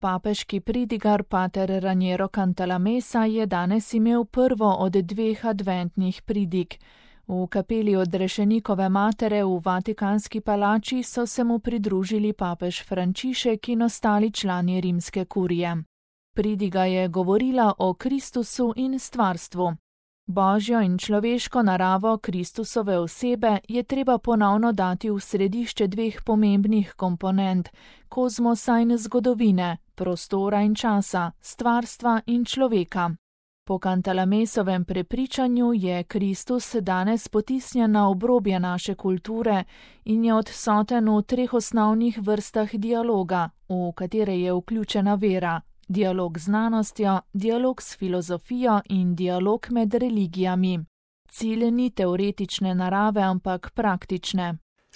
Papeški pridigar pater Raniero Cantalamessa je danes imel prvo od 2 adventnih pridig. V kapeli Odrešenikove matere v Vatikanski palači so se mu pridružili papež Frančišek in ostali člani rimske kurije. Pridiga je govorila o Kristusu in stvarstvu. Božjo in človeško naravo Kristusove osebe je treba ponovno dati v središče 2 pomembnih komponent, kozmosa in zgodovine, prostora in časa, stvarstva in človeka. Po Cantalamessovem prepričanju je Kristus danes potisnjen na obrobje naše kulture in je odsoten v 3 osnovnih vrstah dialoga, v katere je vključena vera. Dialog z znanostjo, dialog s filozofijo in dialog med religijami. Cilj ni teoretične narave, ampak praktične.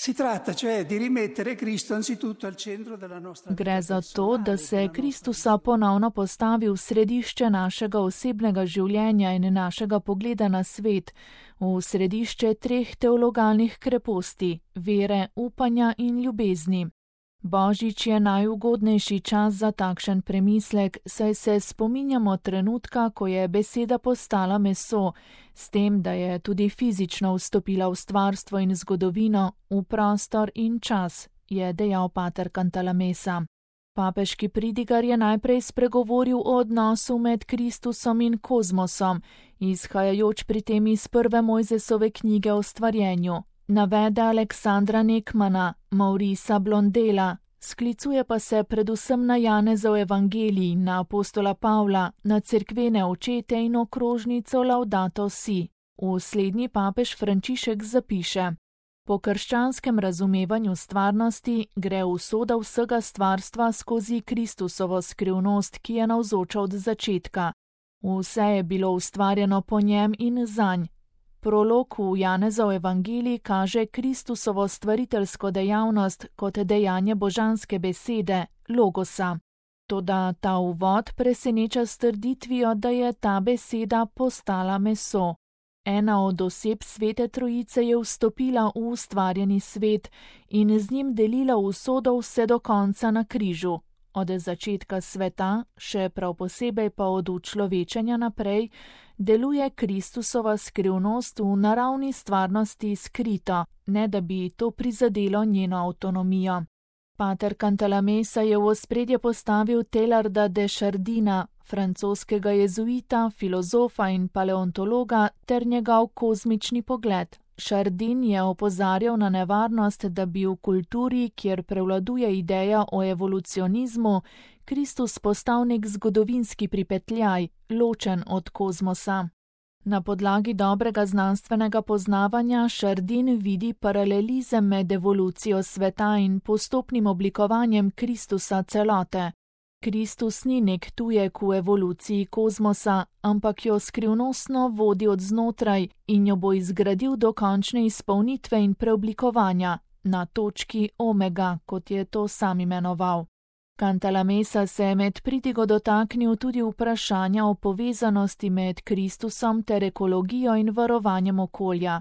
Gre za to, da se Kristusa ponovno postavi v središče našega osebnega življenja in našega pogleda na svet, v središče 3 teologalnih kreposti, vere, upanja in ljubezni. Božič je najugodnejši čas za takšen premislek, saj se spominjamo trenutka, ko je beseda postala meso, s tem, da je tudi fizično vstopila v stvarstvo in zgodovino, v prostor in čas, je dejal pater Cantalamessa. Papeški pridigar je najprej spregovoril o odnosu med Kristusom in kozmosom, izhajajoč pri tem iz 1. Mojzesove knjige o stvarjenju. Navede Aleksandra Nekmana, Maurisa Blondela, sklicuje pa se predvsem na Janezov evangelij, na apostola Pavla, na cerkvene očete in okrožnico Laudato Si. V slednji papež Frančišek zapiše: Po krščanskem razumevanju stvarnosti gre usoda vsega stvarstva skozi Kristusovo skrivnost, ki je navzoča od začetka. Vse je bilo ustvarjeno po njem in zanj. Prolog v Janezov evangelij kaže Kristusovo stvariteljsko dejavnost kot dejanje božanske besede, logosa. Toda ta uvod preseneča s trditvijo, da je ta beseda postala meso. Ena od oseb Svete Trojice je vstopila v ustvarjeni svet in z njim delila usodo vse do konca na križu. Od začetka sveta, še prav posebej pa od učlovečenja naprej, deluje Kristusova skrivnost v naravni stvarnosti skrito, ne da bi to prizadelo njeno avtonomijo. Pater Cantalamessa je v ospredje postavil Teilharda de Chardina, francoskega jezuita, filozofa in paleontologa, ter njegov kozmični pogled. Chardin je opozarjal na nevarnost, da bi v kulturi, kjer prevladuje ideja o evolucionizmu, Kristus postal nek zgodovinski pripetljaj, ločen od kozmosa. Na podlagi dobrega znanstvenega poznavanja Chardin vidi paralelizem med evolucijo sveta in postopnim oblikovanjem Kristusa celote. Kristus ni nek tujek v evoluciji kozmosa, ampak jo skrivnostno vodi od znotraj in jo bo izgradil do končne izpolnitve in preoblikovanja, na točki omega, kot je to sam imenoval. Cantalamessa se je med pridigo dotaknil tudi vprašanja o povezanosti med Kristusom ter ekologijo in varovanjem okolja.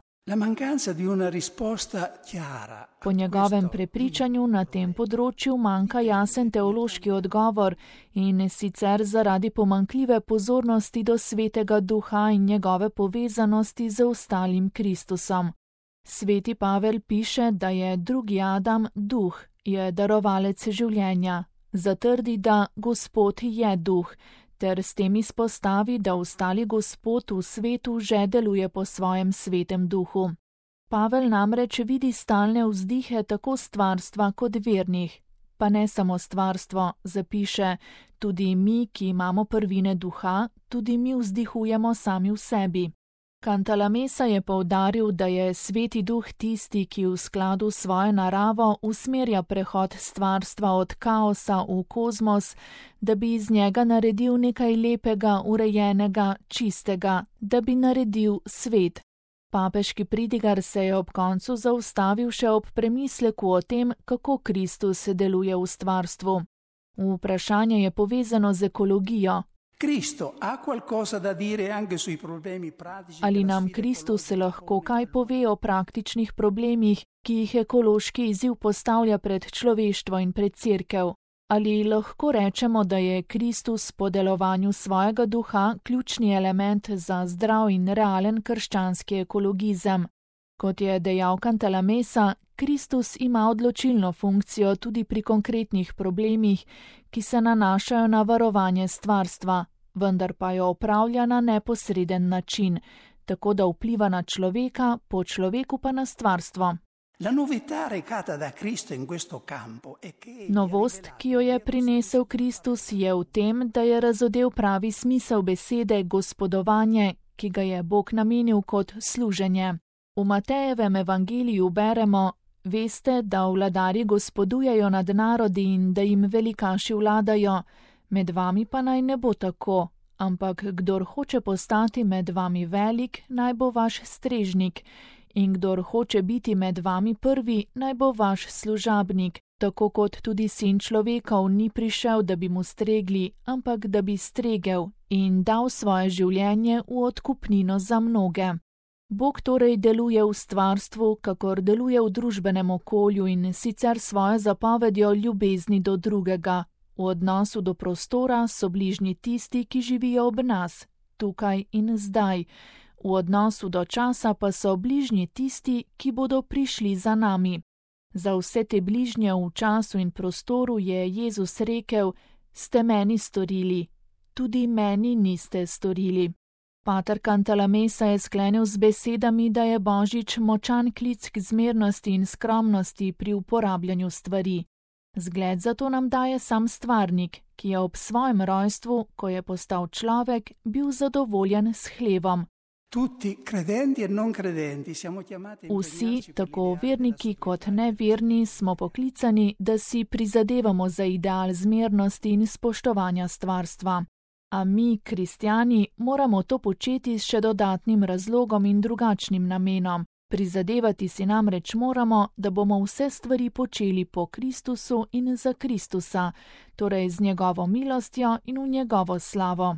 Po njegovem prepričanju na tem področju manjka jasen teološki odgovor in sicer zaradi pomanjkljive pozornosti do Svetega Duha in njegove povezanosti z ostalim Kristusom. Sveti Pavel piše, da je drugi Adam duh, je darovalec življenja. Zatrdi, da Gospod je duh, ter s tem izpostavi, da ostali Gospod v svetu že deluje po svojem svetem duhu. Pavel namreč vidi stalne vzdihe tako stvarstva kot vernih. Pa ne samo stvarstvo, zapiše, tudi mi, ki imamo prvine duha, tudi mi vzdihujemo sami v sebi. Cantalamessa je poudaril, da je Sveti Duh tisti, ki v skladu s svojo naravo usmerja prehod stvarstva od kaosa v kozmos, da bi iz njega naredil nekaj lepega, urejenega, čistega, da bi naredil svet. Papeški pridigar se je ob koncu zaustavil še ob premisleku o tem, kako Kristus deluje v stvarstvu. Vprašanje je povezano z ekologijo. Ali nam Kristus lahko kaj pove o praktičnih problemih, ki jih ekološki izziv postavlja pred človeštvo in pred cerkev? Ali lahko rečemo, da je Kristus po delovanju svojega duha ključni element za zdrav in realen krščanski ekologizem? Kot je dejal Cantalamessa, Kristus ima odločilno funkcijo tudi pri konkretnih problemih, ki se nanašajo na varovanje stvarstva, vendar pa jo opravlja na neposreden način, tako da vpliva na človeka, po človeku pa na stvarstvo. Novost, ki jo je prinesel Kristus, je v tem, da je razodel pravi smisel besede gospodovanje, ki ga je Bog namenil kot služenje. V Matejevem evangeliju beremo: veste, da vladarji gospodujejo nad narodi in da jim velikaši vladajo, med vami pa naj ne bo tako, ampak kdor hoče postati med vami velik, naj bo vaš strežnik, in kdor hoče biti med vami prvi, naj bo vaš služabnik, tako kot tudi Sin človekov ni prišel, da bi mu stregli, ampak da bi stregel in dal svoje življenje v odkupnino za mnoge. Bog torej deluje v stvarstvu, kakor deluje v družbenem okolju, in sicer svojo zapovedjo ljubezni do drugega. V odnosu do prostora so bližnji tisti, ki živijo ob nas, tukaj in zdaj. V odnosu do časa pa so bližnji tisti, ki bodo prišli za nami. Za vse te bližnje v času in prostoru je Jezus rekel: ste meni storili, tudi meni niste storili. Pater Cantalamessa je sklenil z besedami, da je Božič močan klic k zmernosti in skromnosti pri uporabljanju stvari. Zgled za to nam daje sam stvarnik, ki je ob svojem rojstvu, ko je postal človek, bil zadovoljen s hlebom. Vsi, tako verniki kot neverni, smo poklicani, da si prizadevamo za ideal zmernosti in spoštovanja stvarstva. A mi, kristjani, moramo to početi s še dodatnim razlogom in drugačnim namenom. Prizadevati si namreč moramo, da bomo vse stvari počeli po Kristusu in za Kristusa, torej z njegovo milostjo in v njegovo slavo.